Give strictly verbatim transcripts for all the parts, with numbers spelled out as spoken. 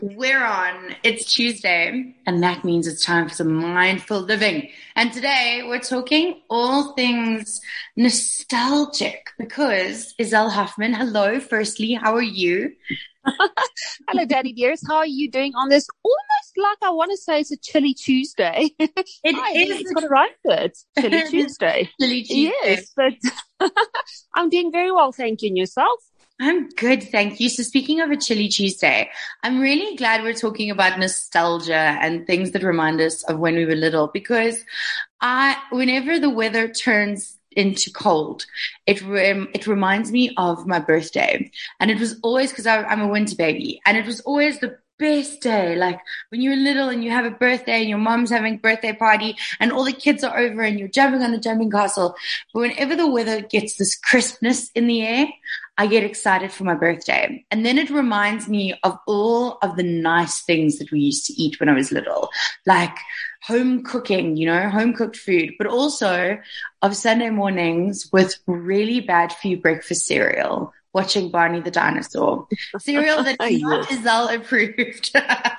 We're on. It's Tuesday, and that means it's time for some mindful living. And today we're talking all things nostalgic because Iselle Hoffman, hello, firstly, how are you? Hello, Daddy dears. How are you doing on this? Almost like I want to say it's a chilly Tuesday. It Hi, is. It's got a right word. Chilly Tuesday. Chilly Tuesday. Yes, but I'm doing very well, thank you. And yourself? I'm good, thank you. So speaking of a chilly Tuesday, I'm really glad we're talking about nostalgia and things that remind us of when we were little, because I, whenever the weather turns into cold, it rem- it reminds me of my birthday. And it was always, because I'm a winter baby, and it was always the best day, like when you're little and you have a birthday and your mom's having a birthday party and all the kids are over and you're jumping on the jumping castle. But whenever the weather gets this crispness in the air, I get excited for my birthday. And then it reminds me of all of the nice things that we used to eat when I was little, like home cooking, you know, home cooked food, but also of Sunday mornings with really bad for you breakfast cereal, watching Barney the Dinosaur. Cereal that is not Iselle approved.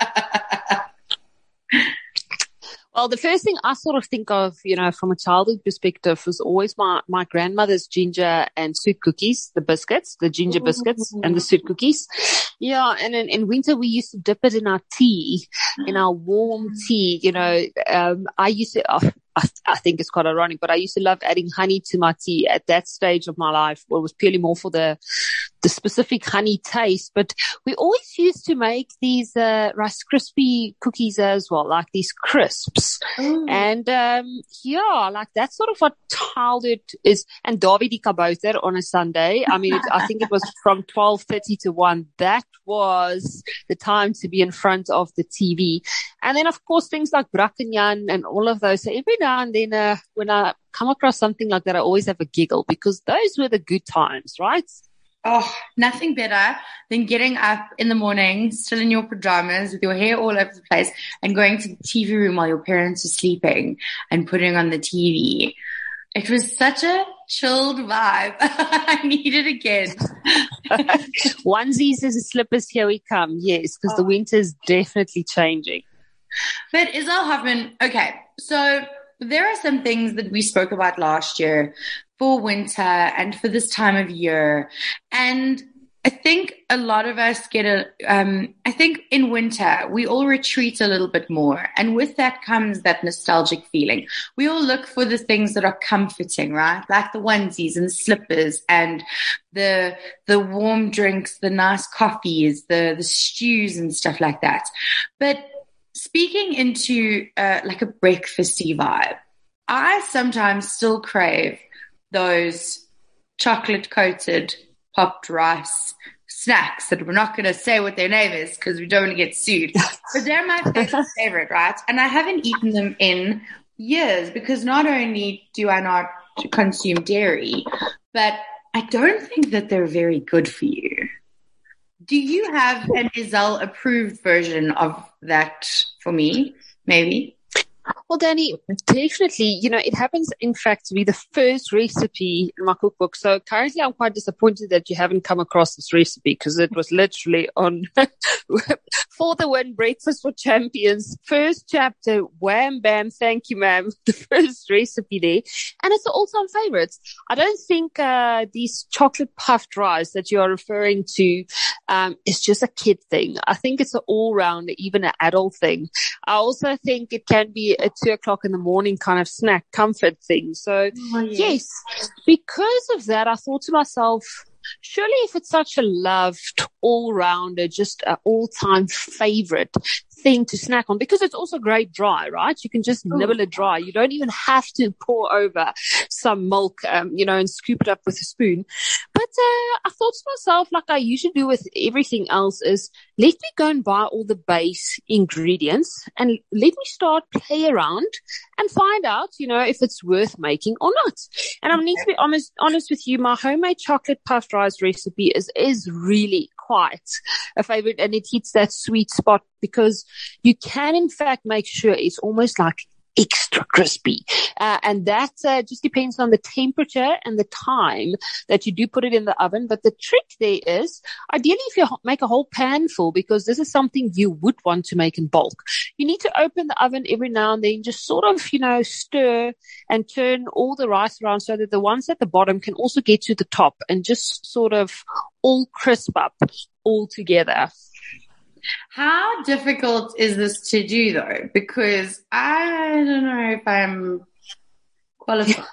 Well, the first thing I sort of think of, you know, from a childhood perspective was always my, my grandmother's ginger and sweet cookies, the biscuits, the ginger biscuits and the sweet cookies. Yeah. And in, in winter, we used to dip it in our tea, in our warm tea. You know, um, I used to, oh, I, I think it's quite ironic, but I used to love adding honey to my tea at that stage of my life. Well, it was purely more for the, the specific honey taste, but we always used to make these, uh, Rice Krispie cookies as well, like these crisps. Ooh. And, um, yeah, like that's sort of what childhood is. And Davy Kabouter on a Sunday. I mean, it, I think it was from twelve thirty to one. That was the time to be in front of the T V. And then, of course, things like Brakkenjan and all of those. So every now and then, uh, when I come across something like that, I always have a giggle because those were the good times, right? Oh, nothing better than getting up in the morning, still in your pajamas with your hair all over the place and going to the T V room while your parents are sleeping and putting on the T V. It was such a chilled vibe. I need it again. Onesies and slippers, here we come. Yes, because oh. the winter is definitely changing. But Iselle Hoffman, okay, so there are some things that we spoke about last year for winter and for this time of year. And I think a lot of us get a, um, I think in winter, we all retreat a little bit more. And with that comes that nostalgic feeling. We all look for the things that are comforting, right? Like the onesies and the slippers and the, the warm drinks, the nice coffees, the, the stews and stuff like that. But speaking into, uh, like a breakfasty vibe, I sometimes still crave those chocolate coated popped rice snacks that we're not going to say what their name is because we don't want to get sued. But they're my favorite, favorite, right? And I haven't eaten them in years because not only do I not consume dairy, but I don't think that they're very good for you. Do you have an Iselle approved version of that for me? Maybe. Well, Danny, definitely, you know, it happens, in fact, to be the first recipe in my cookbook. So currently I'm quite disappointed that you haven't come across this recipe because it was literally on For the Win, Breakfast for Champions, first chapter, wham, bam, thank you, ma'am, the first recipe there. And it's an all-time favorite. I don't think uh, these chocolate puffed rice that you are referring to um, is just a kid thing. I think it's an all-round, even an adult thing. I also think it can be a two o'clock in the morning kind of snack comfort thing. So oh, yes. yes, because of that, I thought to myself, surely if it's such a loved all-rounder, just an all-time favorite thing to snack on, because it's also great dry, right? You can just nibble it dry. You don't even have to pour over some milk, um, you know, and scoop it up with a spoon. But uh, I thought to myself, like I usually do with everything else, is let me go and buy all the base ingredients and let me start play around and find out, you know, if it's worth making or not. And I need to be honest, honest with you, my homemade chocolate puffed rice recipe is, is really quite a favorite, and it hits that sweet spot because you can in fact make sure it's almost like extra crispy. Uh, and that uh, just depends on the temperature and the time that you do put it in the oven. But the trick there is, ideally, if you make a whole pan full, because this is something you would want to make in bulk, you need to open the oven every now and then, just sort of, you know, stir and turn all the rice around so that the ones at the bottom can also get to the top and just sort of all crisp up all together. How difficult is this to do, though? Because I don't know if I'm qualified.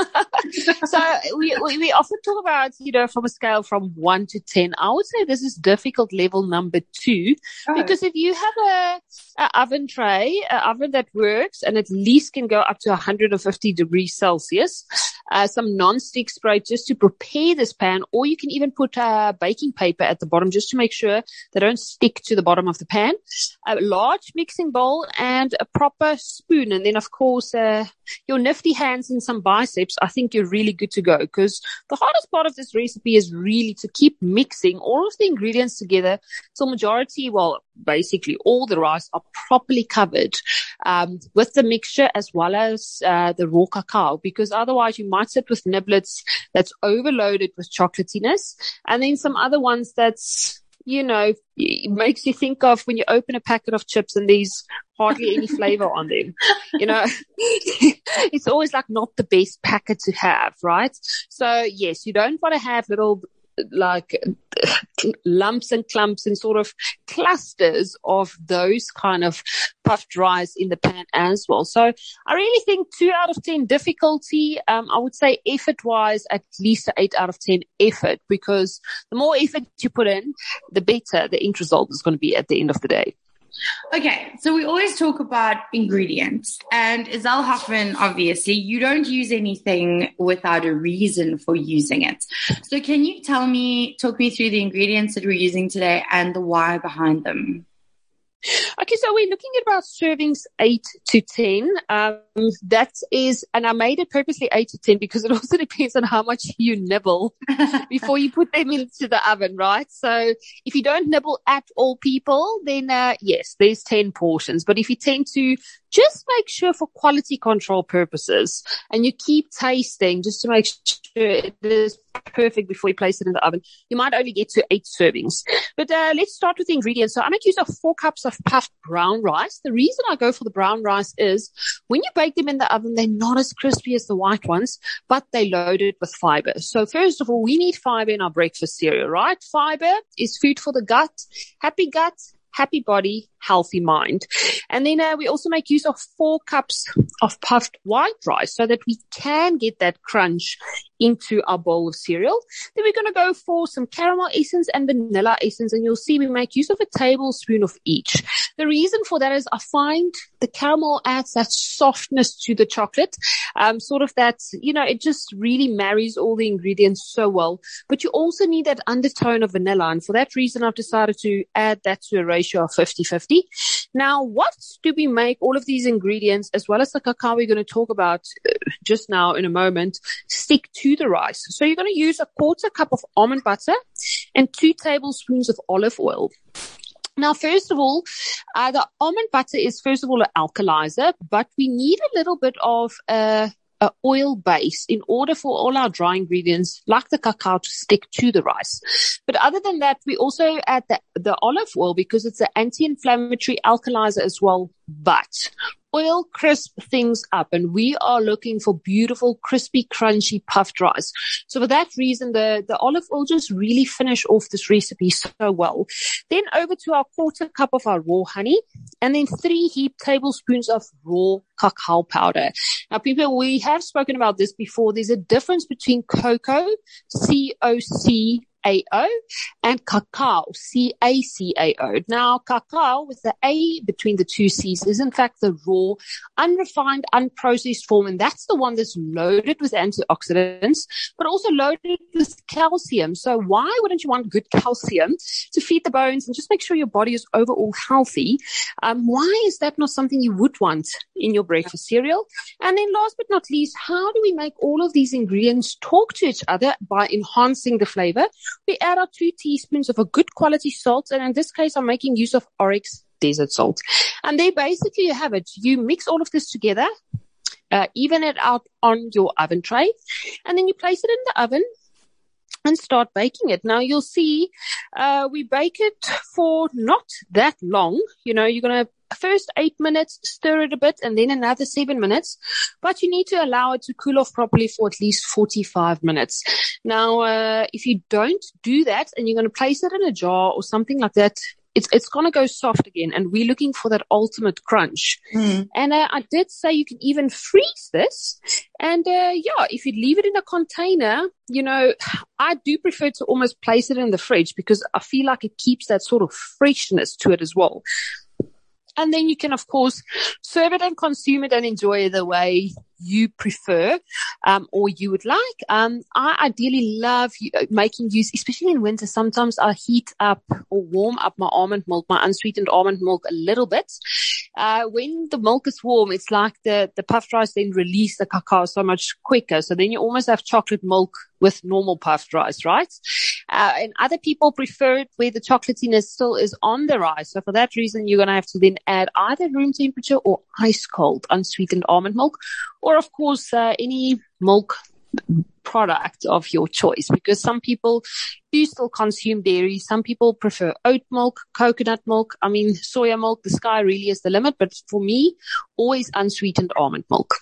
So we, we we often talk about, you know, from a scale from one to ten. I would say this is difficult level number two, oh. because if you have a, a oven tray, an oven that works and at least can go up to one hundred fifty degrees Celsius, uh, some non-stick spray just to prepare this pan, or you can even put uh, baking paper at the bottom just to make sure they don't stick to the bottom of the pan, a large mixing bowl and a proper spoon, and then of course uh, your nifty hands and some biceps. I think you're really good to go, because the hardest part of this recipe is really to keep mixing all of the ingredients together till majority, well, basically all the rice are properly covered um, with the mixture as well as uh, the raw cacao, because otherwise you might sit with niblets that's overloaded with chocolatiness, and then some other ones that's, you know, it makes you think of when you open a packet of chips and there's hardly any flavor on them. You know, it's always like not the best packet to have, right? So yes, you don't want to have little like lumps and clumps and sort of clusters of those kind of puffed rice in the pan as well. So I really think two out of ten difficulty. Um, I would say effort wise, at least an eight out of ten effort, because the more effort you put in, the better the end result is going to be at the end of the day. Okay, so we always talk about ingredients, and Iselle Hoffman, obviously, you don't use anything without a reason for using it. So can you tell me, talk me through the ingredients that we're using today and the why behind them? Okay, so we're looking at about servings eight to ten. Um, that is, and I made it purposely eight to ten because it also depends on how much you nibble before you put them into the oven, right? So if you don't nibble at all, people, then uh, yes, there's ten portions. But if you tend to just make sure for quality control purposes and you keep tasting just to make sure it is perfect before you place it in the oven, you might only get to eight servings. But uh, let's start with the ingredients. So I make use of four cups of puffed brown rice. The reason I go for the brown rice is when you bake them in the oven, they're not as crispy as the white ones, but they're loaded with fiber. So first of all, we need fiber in our breakfast cereal, right? Fiber is food for the gut. Happy gut, happy body, healthy mind. And then uh, we also make use of four cups of puffed white rice so that we can get that crunch into our bowl of cereal. Then we're going to go for some caramel essence and vanilla essence, and you'll see we make use of a tablespoon of each. The reason for that is I find the caramel adds that softness to the chocolate, um, sort of that, you know, it just really marries all the ingredients so well. But you also need that undertone of vanilla, and for that reason I've decided to add that to a ratio of fifty-fifty. Now, what do we make all of these ingredients, as well as the cacao we're going to talk about just now in a moment, stick to the rice? So you're going to use a quarter cup of almond butter and two tablespoons of olive oil. Now, first of all, uh, the almond butter is, first of all, an alkalizer, but we need a little bit of a Uh, oil base in order for all our dry ingredients like the cacao to stick to the rice. But other than that, we also add the, the olive oil because it's an anti-inflammatory alkalizer as well. But oil crisp things up, and we are looking for beautiful, crispy, crunchy puffed rice. So for that reason, the, the olive oil just really finish off this recipe so well. Then over to our quarter cup of our raw honey, and then three heaped tablespoons of raw cacao powder. Now, people, we have spoken about this before. There's a difference between cocoa, C O C A O, and cacao, C A C A O. Now, cacao with the A between the two C's is in fact the raw, unrefined, unprocessed form, and that's the one that's loaded with antioxidants, but also loaded with calcium. So why wouldn't you want good calcium to feed the bones and just make sure your body is overall healthy? Um, why is that not something you would want in your breakfast cereal? And then last but not least, how do we make all of these ingredients talk to each other by enhancing the flavor? We add our two teaspoons of a good quality salt, and in this case, I'm making use of Oryx desert salt. And there basically you have it. You mix all of this together, uh, even it out on your oven tray, and then you place it in the oven and start baking it. Now you'll see, uh, we bake it for not that long. You know, you're going to first eight minutes, stir it a bit, and then another seven minutes. But you need to allow it to cool off properly for at least forty-five minutes. Now, uh, if you don't do that and you're going to place it in a jar or something like that, it's it's going to go soft again, and we're looking for that ultimate crunch. Mm. And uh, I did say you can even freeze this. And uh, yeah, if you leave it in a container, you know, I do prefer to almost place it in the fridge because I feel like it keeps that sort of freshness to it as well. And then you can, of course, serve it and consume it and enjoy it the way you prefer, um, or you would like. Um, I ideally love making use, especially in winter. Sometimes I heat up or warm up my almond milk, my unsweetened almond milk a little bit. Uh, when the milk is warm, it's like the, the puffed rice then release the cacao so much quicker. So then you almost have chocolate milk with normal puffed rice, right? Uh, and other people prefer it where the chocolatiness still is on the rice. So for that reason, you're going to have to then add either room temperature or ice cold unsweetened almond milk, or of course, uh, any milk product of your choice, because some people do still consume dairy. Some people prefer oat milk, coconut milk. I mean, soya milk, the sky really is the limit. But for me, always unsweetened almond milk.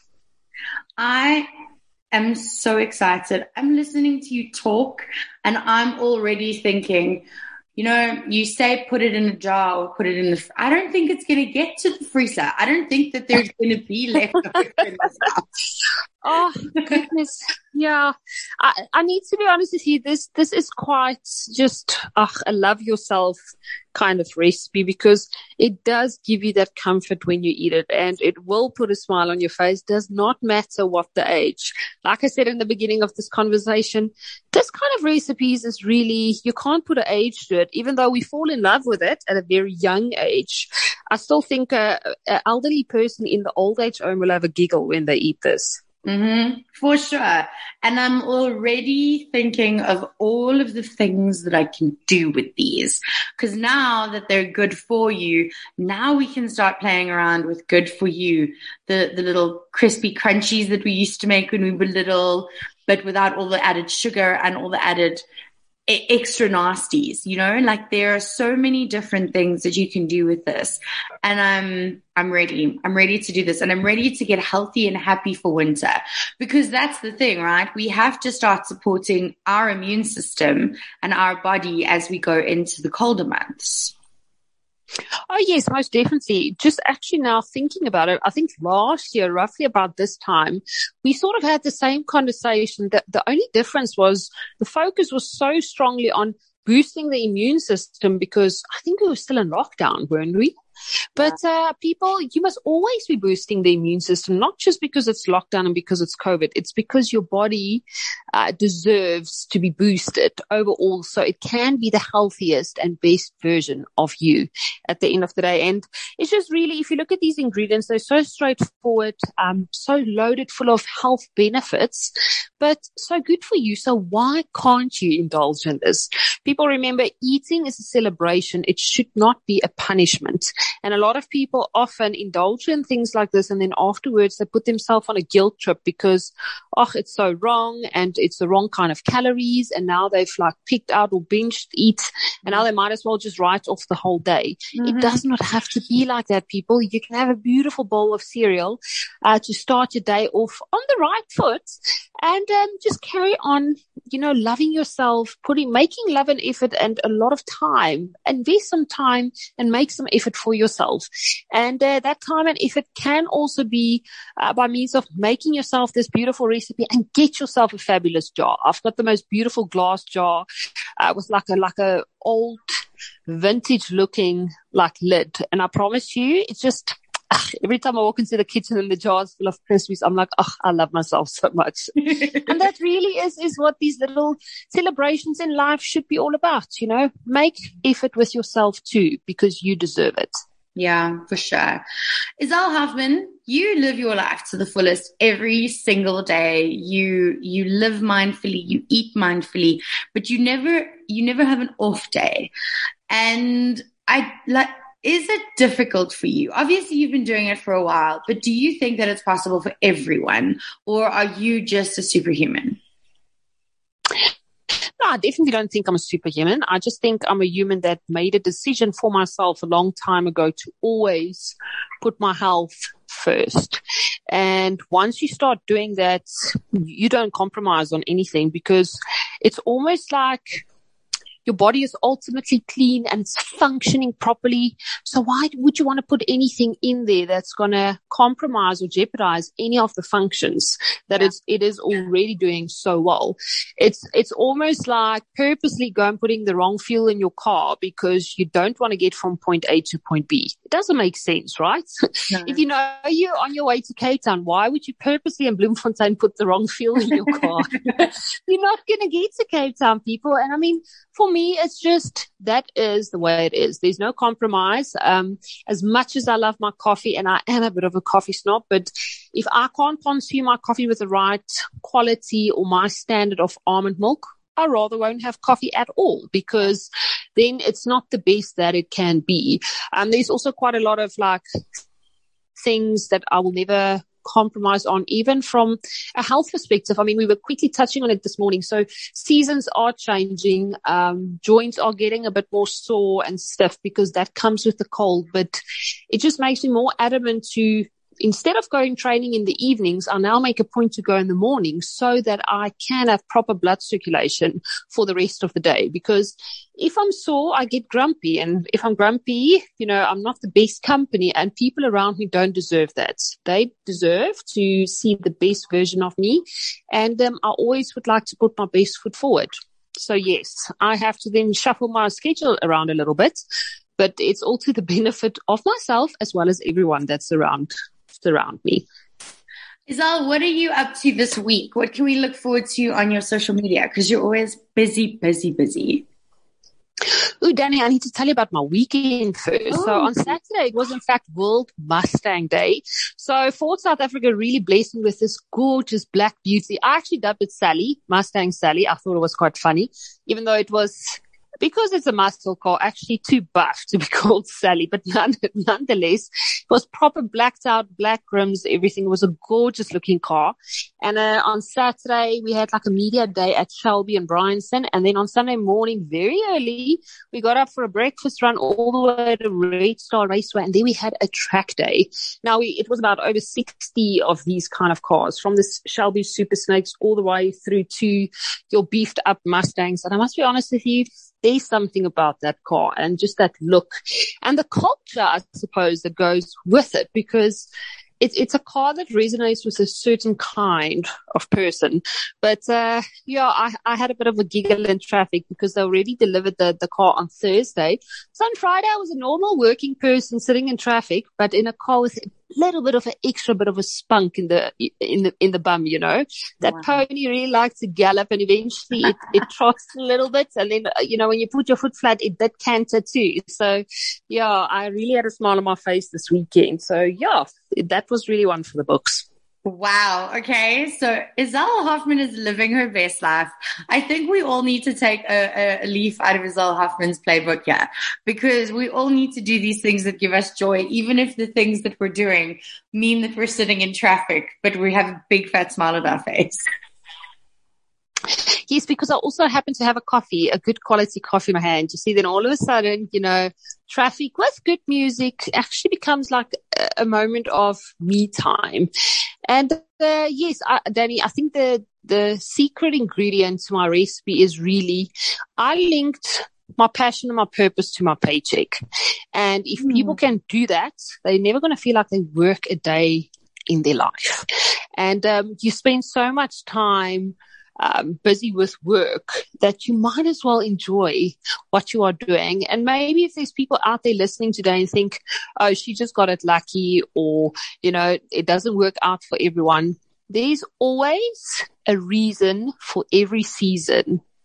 I am so excited. I'm listening to you talk and I'm already thinking, you know, you say put it in a jar or put it in the, fr- I don't think it's going to get to the freezer. I don't think that there's going to be leftovers in this house. Oh, goodness. Yeah. I, I need to be honest with you. This, this is quite just ugh, a love yourself kind of recipe, because it does give you that comfort when you eat it, and it will put a smile on your face. Does not matter what the age. Like I said in the beginning of this conversation, this kind of recipes is really, you can't put an age to it. Even though we fall in love with it at a very young age, I still think a, a elderly person in the old age home will have a giggle when they eat this. Mm-hmm, for sure. And I'm already thinking of all of the things that I can do with these, because now that they're good for you, now we can start playing around with good for you. The, the little crispy crunchies that we used to make when we were little, but without all the added sugar and all the added extra nasties, you know, like there are so many different things that you can do with this. And I'm, I'm ready. I'm ready to do this, and I'm ready to get healthy and happy for winter, because that's the thing, right? We have to start supporting our immune system and our body as we go into the colder months. Oh, yes, most definitely. Just actually now thinking about it, I think last year, roughly about this time, we sort of had the same conversation. That the only difference was the focus was so strongly on boosting the immune system, because I think we were still in lockdown, weren't we? But uh, people, you must always be boosting the immune system, not just because it's lockdown and because it's COVID. It's because your body uh, deserves to be boosted overall, so it can be the healthiest and best version of you at the end of the day. And it's just really, if you look at these ingredients, they're so straightforward, um, so loaded full of health benefits, but so good for you. So why can't you indulge in this? People, remember, eating is a celebration. It should not be a punishment. And a lot of people often indulge in things like this, and then afterwards they put themselves on a guilt trip because, oh, it's so wrong and it's the wrong kind of calories, and now they've like picked out or binged eat, and now they might as well just write off the whole day. Mm-hmm. It does not have to be like that, people. You can have a beautiful bowl of cereal uh, to start your day off on the right foot, and um, just carry on, you know, loving yourself, putting, making love and effort and a lot of time. Invest some time and make some effort for yourself. And uh, that time and effort can also be uh, by means of making yourself this beautiful recipe, and get yourself a fabulous jar. I've got the most beautiful glass jar uh, with like a, like a old vintage looking like lid. And I promise you, it's just, every time I walk into the kitchen and the jar's full of Crispies, I'm like, oh, I love myself so much. And that really is, is what these little celebrations in life should be all about, you know. Make effort with yourself too, because you deserve it. Yeah, for sure. Iselle Hoffman, you live your life to the fullest every single day. You, you live mindfully, you eat mindfully, but you never, you never have an off day. And I like, is it difficult for you? Obviously, you've been doing it for a while, but do you think that it's possible for everyone, or are you just a superhuman? No, I definitely don't think I'm a superhuman. I just think I'm a human that made a decision for myself a long time ago to always put my health first. And once you start doing that, you don't compromise on anything, because it's almost like your body is ultimately clean and it's functioning properly. So why would you want to put anything in there that's going to compromise or jeopardize any of the functions that yeah. it's, it is already doing so well? It's, it's almost like purposely going putting the wrong fuel in your car because you don't want to get from point A to point B. It doesn't make sense, right? No. If you know you're on your way to Cape Town, why would you purposely in Bloemfontein put the wrong fuel in your car? You're not going to get to Cape Town, people. And I mean, for me, it's just, that is the way it is. There's no compromise. Um, as much as I love my coffee, and I am a bit of a coffee snob, but if I can't consume my coffee with the right quality or my standard of almond milk, I rather won't have coffee at all, because then it's not the best that it can be. Um, there's also quite a lot of like things that I will never compromise on, even from a health perspective. I mean, we were quickly touching on it this morning. So seasons are changing. Um, joints are getting a bit more sore and stiff because that comes with the cold, but it just makes me more adamant to, instead of going training in the evenings, I now make a point to go in the morning so that I can have proper blood circulation for the rest of the day. Because if I'm sore, I get grumpy. And if I'm grumpy, you know, I'm not the best company, and people around me don't deserve that. They deserve to see the best version of me. And um, I always would like to put my best foot forward. So yes, I have to then shuffle my schedule around a little bit, but it's all to the benefit of myself as well as everyone that's around. around me. Iselle, what are you up to this week? What can we look forward to on your social media? Because you're always busy, busy, busy. Oh, Danny, I need to tell you about my weekend first. Oh. So on Saturday, it was in fact World Mustang Day. So Ford South Africa really blessed me with this gorgeous black beauty. I actually dubbed it Sally, Mustang Sally. I thought it was quite funny, even though it was, because it's a muscle car, actually too buff to be called Sally, but none, nonetheless, it was proper blacked out, black rims, everything. It was a gorgeous looking car. And uh, on Saturday, we had like a media day at Shelby and Bryanston. And then on Sunday morning, very early, we got up for a breakfast run all the way to Red Star Raceway. And then we had a track day. Now, we, it was about over sixty of these kind of cars, from the Shelby Super Snakes all the way through to your beefed up Mustangs. And I must be honest with you, there's something about that car and just that look and the culture, I suppose, that goes with it, because it's it's a car that resonates with a certain kind of person. But uh yeah, I, I had a bit of a giggle in traffic because they already delivered the, the car on Thursday. So on Friday, I was a normal working person sitting in traffic, but in a car with a little bit of an extra bit of a spunk in the in the in the bum, you know. That wow. Pony really likes to gallop, and eventually it, it trots a little bit, and then you know when you put your foot flat, it did canter too. So yeah, I really had a smile on my face this weekend. So yeah, that was really one for the books. Wow. Okay. So Iselle Hoffman is living her best life. I think we all need to take a, a leaf out of Iselle Hoffman's playbook here, because we all need to do these things that give us joy, even if the things that we're doing mean that we're sitting in traffic, but we have a big fat smile on our face. Yes, because I also happen to have a coffee, a good quality coffee in my hand. You see, then all of a sudden, you know, traffic with good music actually becomes like a, a moment of me time. And uh, yes, I, Danny, I think the the secret ingredient to my recipe is really, I linked my passion and my purpose to my paycheck. And if mm. people can do that, they're never going to feel like they work a day in their life. And um, you spend so much time Um, busy with work that you might as well enjoy what you are doing. And maybe if there's people out there listening today and think, oh, she just got it lucky, or, you know, it doesn't work out for everyone. There's always a reason for every season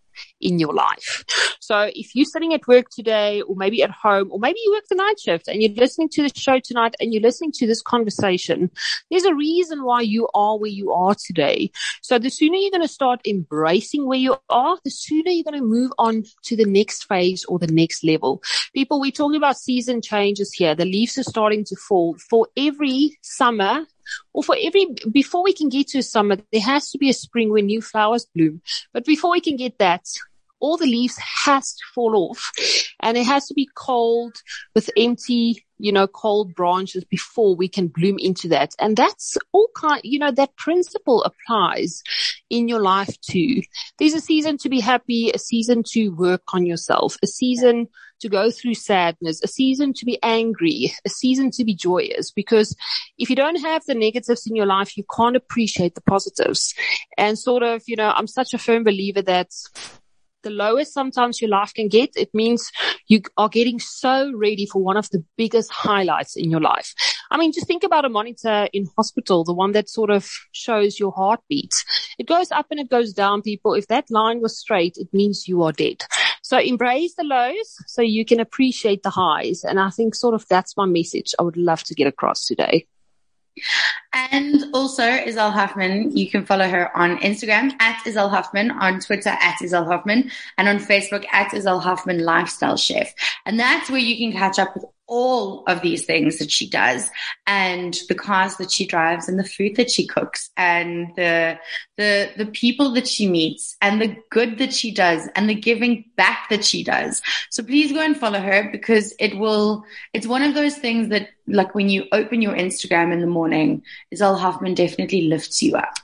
in your life. So if you're sitting at work today, or maybe at home, or maybe you work the night shift and you're listening to the show tonight and you're listening to this conversation, there's a reason why you are where you are today. So the sooner you're going to start embracing where you are, the sooner you're going to move on to the next phase or the next level. People, we're talking about season changes here. The leaves are starting to fall. For every summer, or for every, before we can get to summer, there has to be a spring where new flowers bloom. But before we can get that, all the leaves has to fall off, and it has to be cold with empty, you know, cold branches before we can bloom into that. And that's all kind, you know, that principle applies in your life too. There's a season to be happy, a season to work on yourself, a season to go through sadness, a season to be angry, a season to be joyous, because if you don't have the negatives in your life, you can't appreciate the positives. And sort of, you know, I'm such a firm believer that the lowest sometimes your life can get, it means you are getting so ready for one of the biggest highlights in your life. I mean, just think about a monitor in hospital, the one that sort of shows your heartbeat. It goes up and it goes down, people. If that line was straight, it means you are dead. So embrace the lows so you can appreciate the highs. And I think sort of that's my message I would love to get across today. And also Iselle Huffman, you can follow her on Instagram at Iselle Huffman, on Twitter at Iselle Huffman, and on Facebook at Iselle Huffman Lifestyle Chef. And that's where you can catch up with all of these things that she does, and the cars that she drives, and the food that she cooks, and the the the people that she meets, and the good that she does, and the giving back that she does. So please go and follow her, because it will it's one of those things that, like, when you open your Instagram in the morning, Iselle Huffman definitely lifts you up.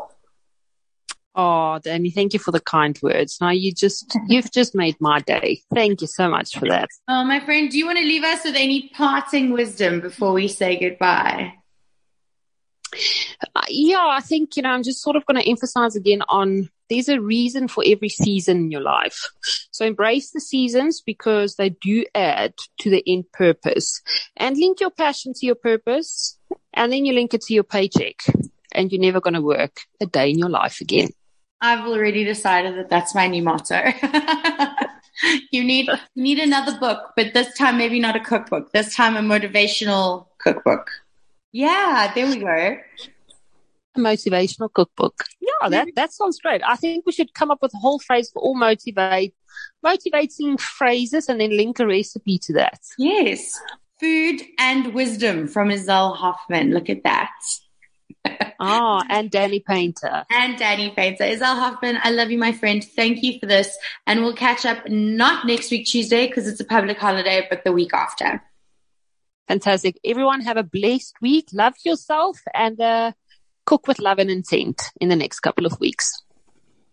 Oh, Danny, thank you for the kind words. Now you just, you've just made my day. Thank you so much for that. Oh, my friend, do you want to leave us with any parting wisdom before we say goodbye? Uh, yeah, I think, you know, I'm just sort of going to emphasize again on there's a reason for every season in your life. So embrace the seasons, because they do add to the end purpose. And link your passion to your purpose, and then you link it to your paycheck, and you're never going to work a day in your life again. I've already decided that that's my new motto. You need you need another book, but this time maybe not a cookbook. This time a motivational cookbook. Yeah, there we go. A motivational cookbook. Yeah, that, that sounds great. I think we should come up with a whole phrase for all motivate, motivating phrases, and then link a recipe to that. Yes. Food and wisdom from Iselle Huffman. Look at that. Oh, and Danny Painter. And Danny Painter. Iselle Huffman, I love you, my friend. Thank you for this. And we'll catch up not next week, Tuesday, because it's a public holiday, but the week after. Fantastic. Everyone have a blessed week. Love yourself, and uh, cook with love and intent in the next couple of weeks.